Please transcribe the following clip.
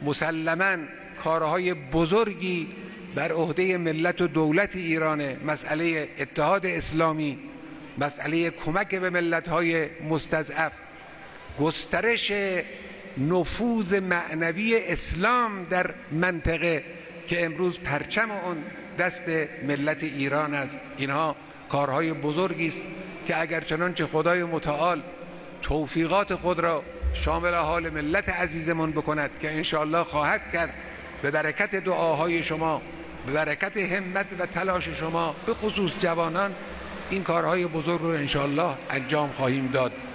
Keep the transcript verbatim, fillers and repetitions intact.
مسلماً کارهای بزرگی بر عهده ملت و دولت ایرانه. مسئله اتحاد اسلامی، مسئله کمک به ملت‌های مستضعف، گسترش نفوذ معنوی اسلام در منطقه که امروز پرچم اون دست ملت ایران است. اینها کارهای بزرگی است که اگر چنانچه خدای متعال توفیقات خود را شامل حال ملت عزیزمون بکند که انشاءالله خواهد کرد، به برکت دعاهای شما، به برکت همت و تلاش شما به خصوص جوانان، این کارهای بزرگ رو انشاءالله انجام خواهیم داد.